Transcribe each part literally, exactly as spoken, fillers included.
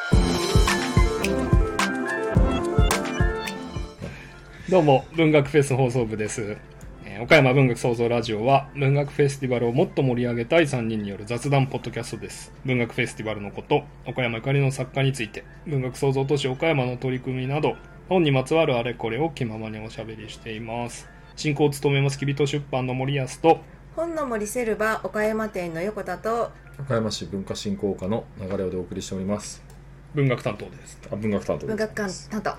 どうも文学フェス放送部です。岡山文学創造ラジオは文学フェスティバルをもっと盛り上げたいさんにんによる雑談ポッドキャストです。文学フェスティバルのこと、岡山ゆかりの作家について、文学創造都市岡山の取り組みなど、本にまつわるあれこれを気ままにおしゃべりしています。進行を務めますきびと出版の森安と、 本の森セルバー岡山店の横田と、 岡山市文化振興課の流れをでお送りしております。 文学担当です。 あ、文学担当です。 文学担当、はい、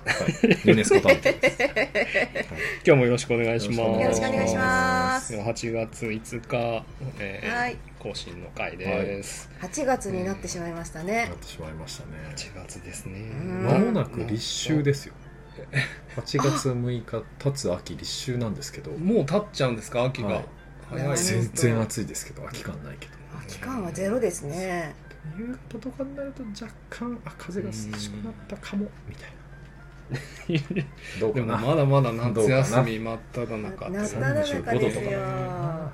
ユネスコ担当です、はい、 今日もよろしくお願いします。 よろしくお願いします。 はちがついつか、えーはい、更新の回です、 はい、はちがつになってしまいましたね。 なってしまいましたね。 はちがつですね。 まもなく立秋ですよ。はちがつむいか経つ秋立秋なんですけど、 もう経っちゃうんですか、秋が、はい、 早い。全然暑いですけど秋感ないけど、 秋感はゼロですね。 夕方とかになると若干あ風が涼しくなったかもみたいなどうかな。 でもまだまだ夏休み真っ只中って夏真っ只中ですよ、 はい、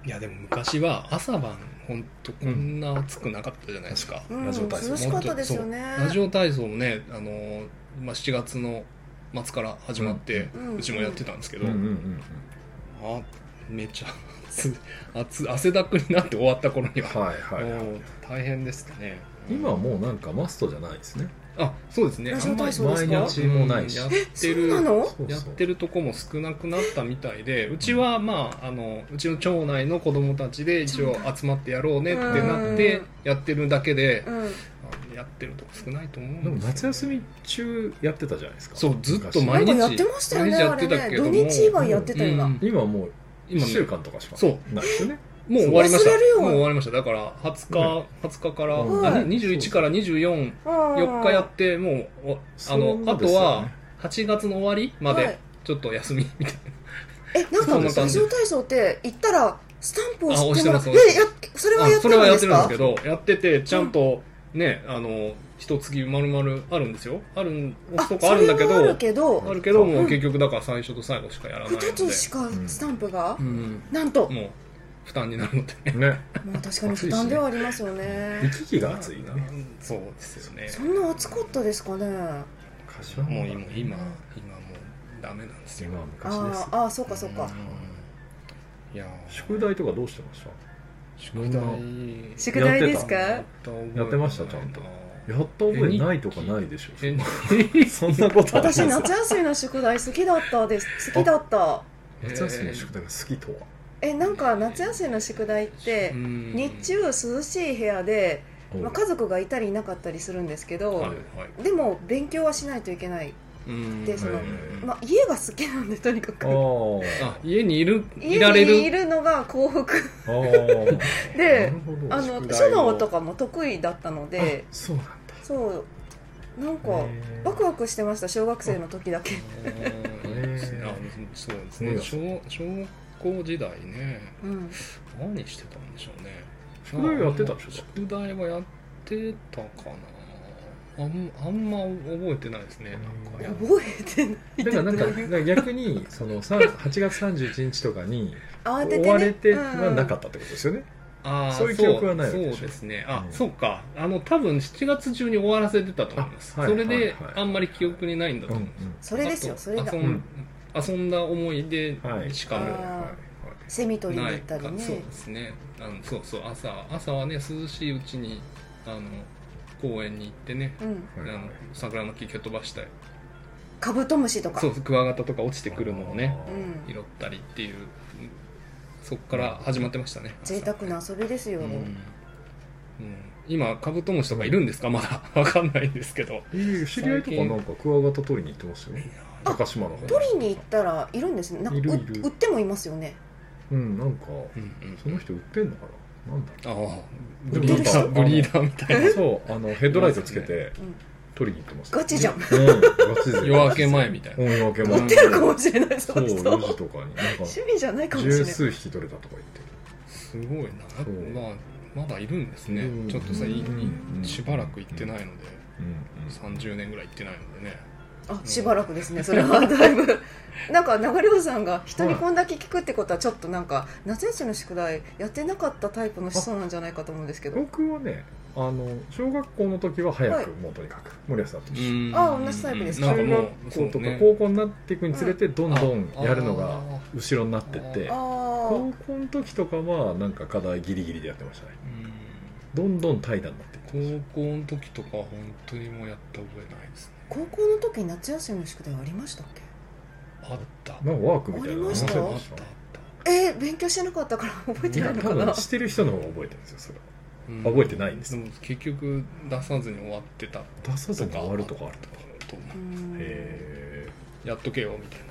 いやでも昔は朝晩ほんとこんな暑くなかったじゃないですか、 うん、ラジオ体操涼しかったですよね。 ラジオ体操もね、あの、まあ、しちがつの末から始まって、うん、うちもやってたんですけど、うんうんうんうん、あめっちゃ暑汗だくになって終わった頃には、はいはいはい、大変でしたね。 今はもうなんかマストじゃないですね。 あ、そうですね。 ラジオ体操ですか？ 毎日もないし、 うん、やってるやってるとこも少なくなったみたいで、うちはまああのうちの町内の子供たちで一応集まってやろうねってなってやってるだけで、うん、やってるとこ少ないと思うんですよ。 でも夏休み中やってたじゃないですか。 そう、ずっと毎日やってましたよね。 毎日やってたけども、 土日以外やってたよな、うん、 今もういっしゅうかんとかしかないですよね。 もう終わりました。もう終わりました。だからはつか、ね、はつかから、うん、あにじゅういちからにじゅうよん、よっかやって、もうあの、ね、あとははちがつの終わりまでちょっと休みみたいな。 え、なんかラジオ体操って言ったらスタンプを押してもらって、 え、 やそれはやってるんですか？それはやってるんですけど、やっててちゃんとね、うん、あの一月丸々あるんですよ。あるとこあるんだけど、 あるけど、 あるけどもう結局だから最初と最後しかやらないので、 ふたつしかスタンプが、 うん、 なんともう負担になるのでね。 ね、まあ確かに負担ではありますよね。 行き来が暑いね。 そうですよね。 そんな暑かったですかね。 昔はもう今今今もうダメなんですよ。 今は昔です。 ああ、そうかそうか。 いや宿題とかどうしてました？ 宿題宿題ですか？ やってましたちゃんと。やった覚えないとかないでしょ。そんなことは。 私夏休みの宿題好きだったです。好きだった。 夏休みの宿題が好きとは？ え、なんか夏休みの宿題って日中涼しい部屋で、まあ、家族がいたりいなかったりするんですけど、はいはい、でも勉強はしないといけない。でそのまあ、家が好きなんでとにかくあ家にいるいられる家にいるのが幸福で、あの書道とかも得意だったので、 そうなんだ。 そうなんかワクワクしてました、小学生の時だけ。 そうですね、小小高時代ね、うん、何してたんでしょうね。 宿題やってたでしょ？ 宿題はやってたかな。あん、あんま覚えてないですね。なんか覚えてない。 だからなんか逆にそのはちがつさんじゅういちにちとかに追われてはなかったってことですよね。あ、そういう記憶はないわけでしょ。 そうですね。あ、うん、そうか。あの多分しちがつ中に終わらせてたと思います。はい、それで、はいはい、あんまり記憶にないんだと思います。うんうん、 それですよ。それが遊ん、遊んだ思い出しかも、はいはい、 セミ取りに行ったりね。 そうですね。あのそうそう、朝朝はね、涼しいうちにあの公園に行ってね、うん、あの桜の木蹴飛ばしたり、 カブトムシとか、 そうクワガタとか落ちてくるのをね、うん、拾ったりっていう、そこから始まってましたね。 贅沢な遊びですよ、うんうん、 今カブトムシとかいるんですか？まだわかんないんですけど、 えー、知り合いとかなんかクワガタ取りに行ってますよ。高島の方取りに行ったらいるんですね。なんかいるいる売ってもいますよね。 うん、なんか、うんうん、その人売ってんのかな、なんだろう、 ああブリーダーブリーダーみたいなそうあのヘッドライトつけて取りに行ってます、 ガチじゃん、うん、 ガチ夜明け前みたいな、 うん、 夜明け前売ってるかもしれない。 そうよじとかになんか趣味じゃないかもしれない。 十数匹取れたとか言ってる。 すごいな、まあ、まだいるんですね、うん、ちょっとさ、うん、しばらく行ってないので、うん、さんじゅうねんぐらい行ってないのでね。 あ、しばらくですね、それはだいぶなんか流れさんが人にこんだけ聞くってことはちょっとなんか夏休みの宿題やってなかったタイプの人なんじゃないかと思うんですけど。 僕はねあの小学校の時は早くもうとにかく、はい、森保さんと一緒。 ああ同じタイプですか。 中学校とか高校になっていくにつれてどんどんやるのが後ろになってって、高校の時とかはなんか課題ギリギリでやってましたね。どんどん怠惰になっていって。 高校の時とか本当にもうやった覚えないですね。 高校の時夏休みの宿題ありましたっけ？ あった。 なんかワークみたいなのありました。 あったあった。えー、勉強してなかったから覚えてないのかな。 多分してる人の方が覚えてるんですよそれは。うん、覚えてないんです。でも結局出さずに終わってた。 出さずに終わるとかあると思う。へえ。やっとけよみたいな。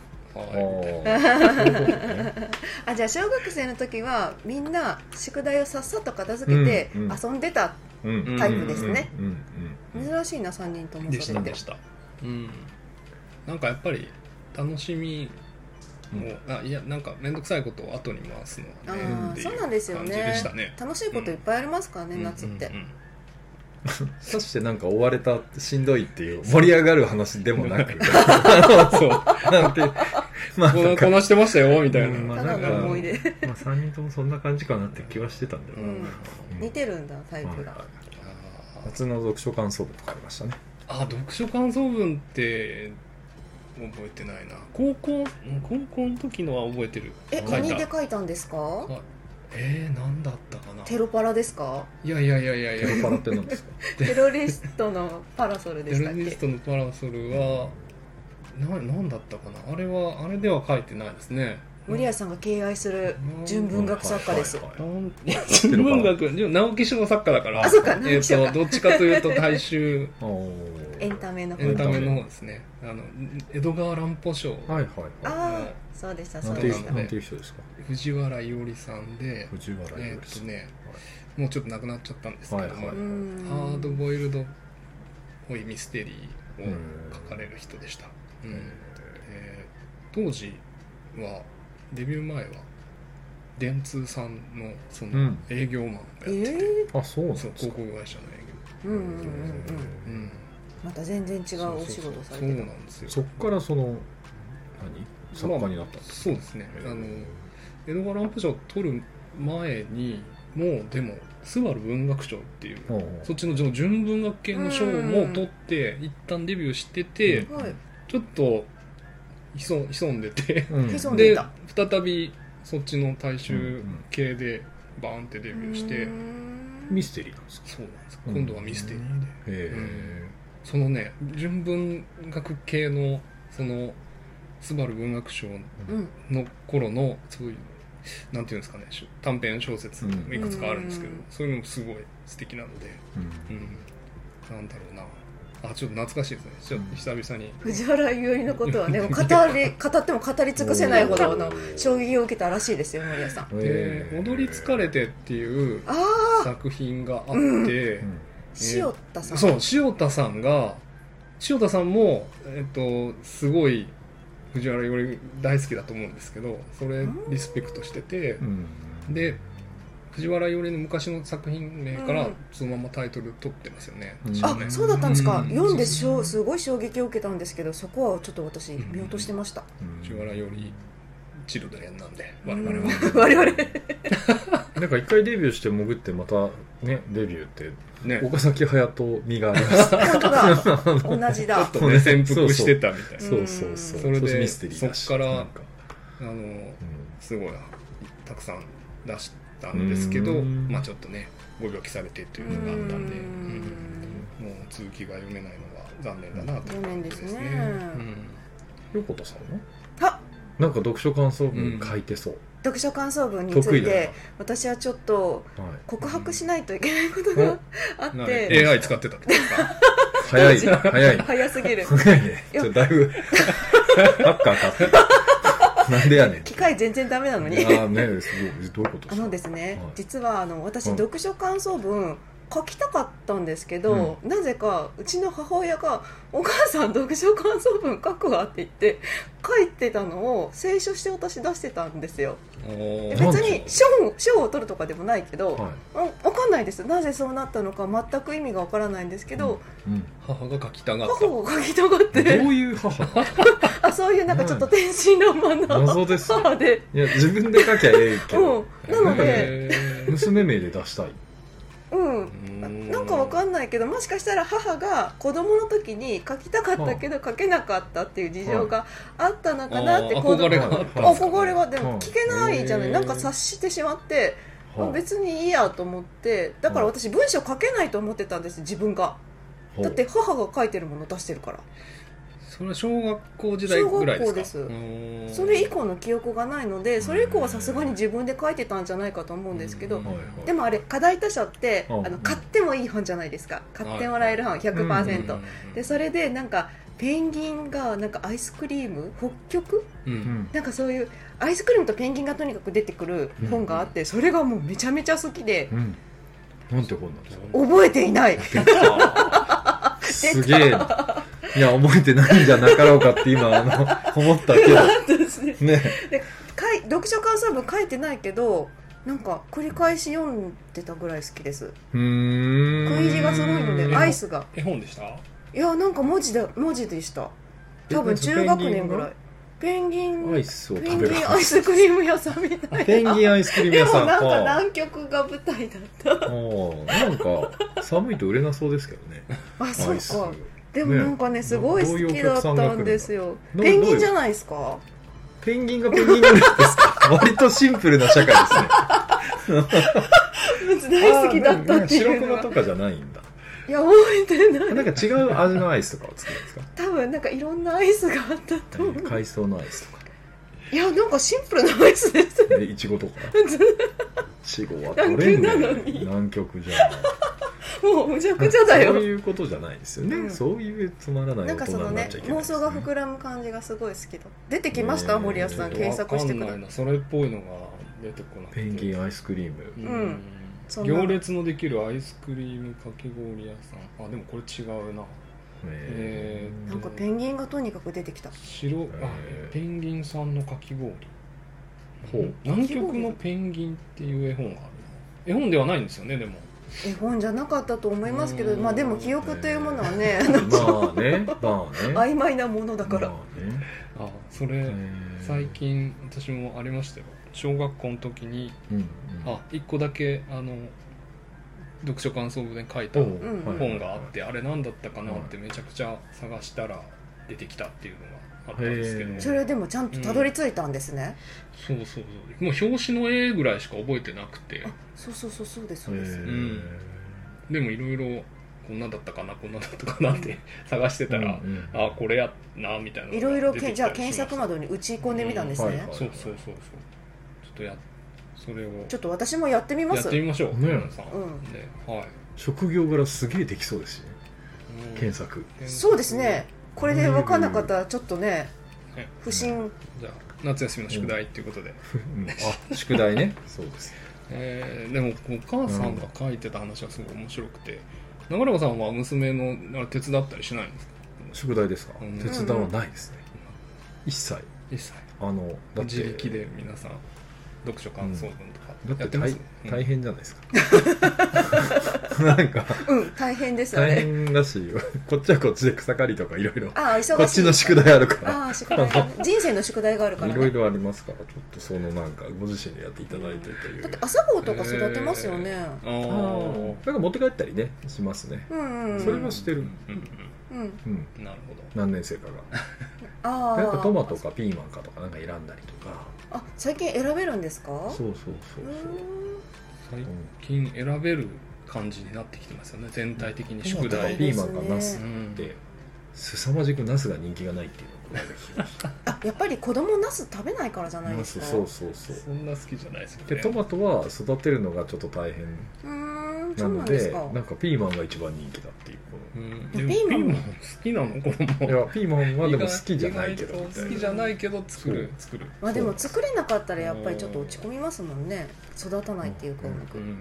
ああじゃあ小学生の時はみんな宿題をさっさと片付けて遊んでたタイプですね。珍しいなさんにんともそれで。でしたでした。 うん。なんかやっぱり楽しみもうあいやなんか面倒くさいことを後に回すのはねあっていうそうなんですよ感じでしたね。 楽しいこといっぱいありますからね、うん、夏って。うんうんうんさしてなんか追われたしんどいっていう盛り上がる話でもなくそうなんてまあこなしてましたよみたいな、うんまあ、なんか思い出まあさんにんともそんな感じかなって気はしてたんだよな、うんうん、似てるんだタイプが、はい、 夏の読書感想文とかありましたね。 あ読書感想文って覚えてないな。高校高校の時のは覚えてる。 え何で書いたんですか？ えー、何だったかな。 テロパラですか？ いやいやいやいやいやテロパラって何ですか？ テロリストのパラソルでしたっけ？ テロリストのパラソルはな何だったかな。あれはあれでは書いてないですね。 森谷さんが敬愛する純文学作家です。 純文学直木賞の作家だから。 あそうかえーとどっちかというと大衆エンタメの方。 エンタメの方ですね。あの江戸川乱歩賞。 はいはいはい。 ああそうでしたそうでした。 なんていう人ですか？ 藤原伊織さんで。 藤原伊織さん。 えっとねもうちょっと亡くなっちゃったんですけども、ハードボイルドっぽいミステリーを書かれる人でした。うんえー、当時はデビュー前は電通さんのその営業マンをやってて、うんえー、 あそうなんですか。 広告会社の営業。 うんうんうんうんうんまた全然違うお仕事されてた。 そうなんですよ。 そっからその何作家になったんですか？ そうですね。あの江戸川乱歩賞を取る前にもうでもスバル文学賞っていうそっちの純文学系の賞も取って一旦デビューしてて、うん、ちょっと潜んでて、うん、で再びそっちの大衆系でバーンってデビューして、うん、 ミステリーなんですか？ そうなんです。今度はミステリーで、うんうん、そのね純文学系のそのスバル文学賞の頃のそういうなんていうんですかね短編小説もいくつかあるんですけど、うん、そういうのもすごい素敵なので、うんうん、なんだろうなあちょっと懐かしいですね。ちょっと久々に藤原伊織のことはね語り語っても語り尽くせないほどの衝撃を受けたらしいですよ森谷さん。 で踊り疲れてっていう作品があって、うんえー、塩田さんそう塩田さんが塩田さんも、えっと、すごい藤原伊織大好きだと思うんですけどそれリスペクトしてて、うん、で藤原伊織の昔の作品名からそのままタイトル取ってますよね、 うん、あそうだったんですか、うん、読んですごい衝撃を受けたんですけどそこはちょっと私見落としてました、 うん、藤原伊織チルドレンなんで我々は我々 なんか一回デビューして潜ってまたねデビューってね、岡崎隼人味があります本当だ同じだちょっとね潜伏してたみたいなそうそうそうそれでミステリーだしそっからあの、うん、すごいたくさん出したんですけどまあちょっとねご病気されてというのがあったんでうん、もう続きが読めないのが残念だなという感じですね。 横田さんはなんか読書感想文書いてそう、うん読書感想文について私はちょっと告白しないといけないことがあって、 エーアイ 使ってたってことですか？ 早い早い早すぎる早いねちょだいぶハッカーかなんでやねん機械全然ダメなのにああねすごいどういうことですか？ あのですね、はい、実はあの私読書感想文書きたかったんですけど、うん、なぜかうちの母親がお母さん読書感想文書くわって言って書いてたのを清書して私出してたんですよ。別に賞を、賞を取るとかでもないけど、はい、分かんないですなぜそうなったのか全く意味が分からないんですけど、 うんうん、母が書きたがった母が書きたがってどういう母あそういうなんかちょっと天真爛漫な謎です母でいや自分で書きゃええけど、 うん、なので娘名で出したいうんなんかわかんないけど、もしかしたら母が子供の時に書きたかったけど書けなかったっていう事情があったのかなって、 憧れがあったんですか。 憧れがでも聞けないじゃない、なんか察してしまって、別にいいやと思って、だから私文章書けないと思ってたんです、自分が。だって母が書いてるもの出してるから。 それは小学校時代ぐらいですか？ 小学校です。それ以降の記憶がないので、それ以降はさすがに自分で書いてたんじゃないかと思うんですけど、でもあれ課題図書ってあの買ってもいい本じゃないですか。買ってもらえる本 ひゃくパーセント で、それでなんかペンギンがなんかアイスクリーム北極、うん、なんかそういうアイスクリームとペンギンがとにかく出てくる本があって、それがもうめちゃめちゃ好きで、うん、 なんて本なんですか？ 覚えていないすげえ。いや覚えてないんじゃなかろうかって今あの思ったけどね。 で読書感想文書いてないけど、なんか繰り返し読んでたぐらい好きです。うーん、食い意地がすごいので。アイスが絵本でした？ いやなんか文字で文字でした。多分中学年ぐらい。ペンギンアイスを食べる、 ペンギンアイスクリーム屋さんみたいな。 ペンギンアイスクリーム屋さんか。 でもなんか南極が舞台だった。 なんか寒いと売れなそうですけどね。 あ、そうか。でもなんかね、すごい好きだったんですよ。ペンギンじゃないですか？ ペンギンがペンギンなんですか？割とシンプルな社会ですね。大好きだったっていうのが。白熊とかじゃないんだ。 いや覚えてない。 なんか違う味のアイスとかを作るんですか？ 多分なんかいろんなアイスがあったと思う。 海藻のアイスとか。 いやなんかシンプルなアイスです。 いちごとか。いちごは取れんね。南極じゃん。 もうむちゃくちゃだよ。 そういうことじゃないですよね、うん、そういうつまらない大人になっちゃいけない、ね、 妄想が膨らむ感じがすごい好きだ。出てきました、森保さん。検索してください。 それっぽいのが出てこなくて。 ペンギンアイスクリーム、 うんうん、行列のできるアイスクリームかき氷屋さん。あでもこれ違うな。 えー、なんかペンギンがとにかく出てきた。 白あペンギンさんのかき氷。ほう、南極のペンギンっていう絵本がある。絵本ではないんですよね。でも絵本じゃなかったと思いますけど、まあでも記憶というものはね、 まあね、まあね曖昧なものだから、まあね、あそれ最近私もありましたよ。小学校の時に、うんうん、あいっこだけあの読書感想文で書いた本があって、うん、あれ何だったかなってめちゃくちゃ探したら出てきたっていうのがあったんですけど、 それでもちゃんとたどり着いたんですね、 うん、そうそうそう。もう表紙の絵ぐらいしか覚えてなくて。 あそうそうそうそうですそうです、うん、 でもいろいろこんなだったかなこんなだったかなって探してたら、うんうん、あこれやなみたいな。 いろいろじゃあ検索窓に打ち込んでみたんですね、うんはいはい、 そうそうそうそう。ちょっとやそれをちょっと私もやってみます。 やってみましょう、ねさんうんねはい、 職業柄すげえできそうですよね、うん、検索。 そうですね。これで分かんなかったらちょっとね、うん、不審。 じゃあ夏休みの宿題っていうことで、 うん、あ宿題ねそうです、 えー、でもお母さんが書いてた話はすごい面白くて、うん、流山さんは娘の手伝ったりしないんですか？ 宿題ですか、うん、手伝わないですね、うん、一切一切あのだって自力で皆さん読書感想文とかやってます、 うん、だって 大, 大変じゃないですかなんかうん大変ですよね。 大変だしこっちはこっちで草刈りとかいろいろこっちの宿題あるからあ宿題人生の宿題があるから、ね、 いろいろありますからちょっとそのなんかご自身でやっていただいてという、 だって朝顔とか育てますよね、えー、あなんか持って帰ったりねしますね、うんうん、それはしてる、うんうんうん、なるほど。 何年生かがあなんかトマトかピーマンかとかなんか選んだりとか。 あ最近選べるんですか？ そうそうそうそう。 最近選べる感じになってきてますよね。全体的に宿題。 ピーマンかナスって凄まじくナスが人気がないっていうのをあやっぱり子供ナス食べないからじゃないですか？ そうそうそう。 そんな好きじゃないですよね。 でトマトは育てるのがちょっと大変。なのでなんかピーマンが一番人気だっていう。 うん、ピーマン好きなの子供。 いやピーマンはでも好きじゃないけど好きじゃないけど作る作る。 まあでも作れなかったらやっぱりちょっと落ち込みますもんね。育たないっていう項目。うんうんうん、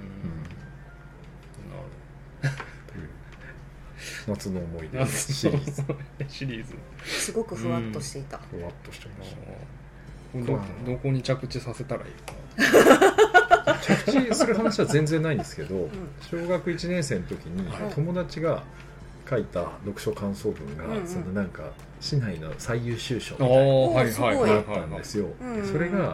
なるほど。夏の思い出シリーズ。 シリーズ。 すごくふわっとしていた。 ふわっとしてました。 ど, どこに着地させたらいいか着地する話は全然ないんですけど、うん、小学いちねん生の時に友達が書いた読書感想文が、うんうん、そのなんか市内の最優秀賞みたいなのがあったんですよ。それが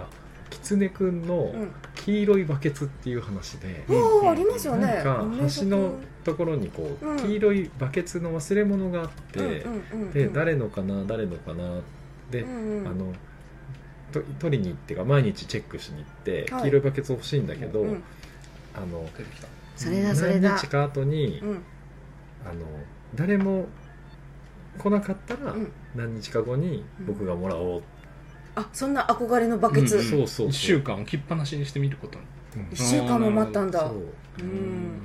狐くんの黄色いバケツっていう話で、 うん、あありますよね。 なんか橋のところにこう、うん、黄色いバケツの忘れ物があって、うんうん、で誰のかな誰のかなで、うんうん、あのと取りに行ってか毎日チェックしに行って、はい、黄色いバケツ欲しいんだけど、うん、あのそれだそれだ何日か後に、うん、あの誰も来なかったら、うん、何日か後に僕がもらおう、うん、 あそんな憧れのバケツ、うん、 そうそうそういっしゅうかん置きっぱなしにしてみることに、 うん、いっしゅうかんも待ったんだ。そう、 うん、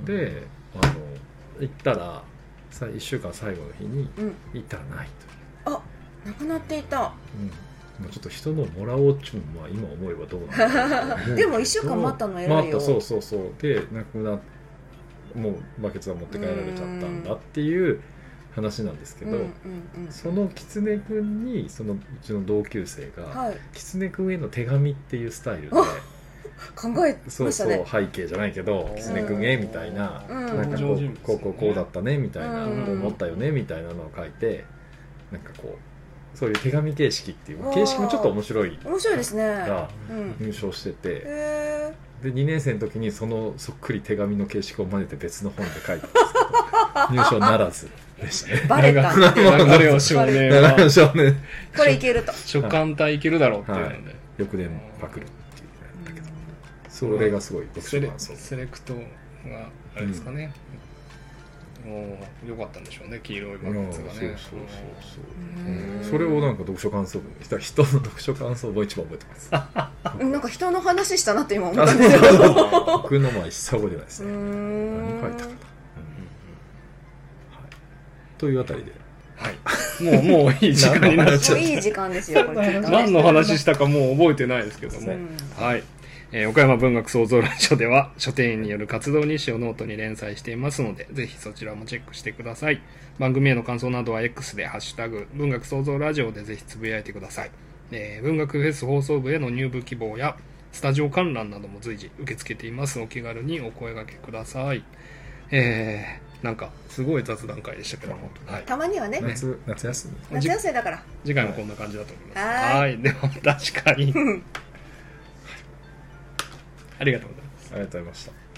であの行ったらさいっしゅうかん最後の日に行ったらないという、うん、あなくなっていた、 うん、ちょっと人のもらおうっちゅうのは今思えばどうなんだろうでもいっしゅうかん待ったの偉いよ。 待ったそうそうそうでなくなもうバケツは持って帰られちゃったんだっていう話なんですけど、うんうんうん、その狐くんにそのうちの同級生が、はい、狐くんへの手紙っていうスタイルで考えましたね。 そうそう背景じゃないけど狐くんへみたいな、うん、なんかこう、こうこうこうだったねみたいな、うん、思ったよねみたいなのを書いてなんかこうそういう手紙形式っていう形式もちょっと面白い面白いですねが入賞してて、うん、でにねん生の時にそのそっくり手紙の形式を真似て別の本で書いたんですけど入賞ならずでしたね。 バレた流れを少年はこれいけると初巻体いけるだろうっていうので、はい、 翌年パクるっていうのだったけど、それがすごいセレ、セレクトがあれですかね、うん、もう良かったんでしょうね黄色いバケツがね。そうそうそうそう、うん、それをなんか読書感想文にした人の読書感想文一番覚えてますなんか人の話したなって今思ったんですけど僕のは一切覚えてないですね。何書いたかな、というあたりで、 はい、もうもういい時間になっちゃっていい時間ですよこれ何の話したかもう覚えてないですけども、うん、はい、えー、岡山文学創造ラジオでは書店員による活動日誌をノートに連載していますのでぜひそちらもチェックしてください。番組への感想などは X でハッシュタグ文学創造ラジオでぜひつぶやいてください。えー、文学フェス放送部への入部希望やスタジオ観覧なども随時受け付けています。お気軽にお声掛けください。えーなんかすごい雑談会でしたけど、 はい、たまにはね夏, 夏休み夏休みだから次回もこんな感じだと思います。はい、はいでも確かにありがとうございます。 ありがとうございました。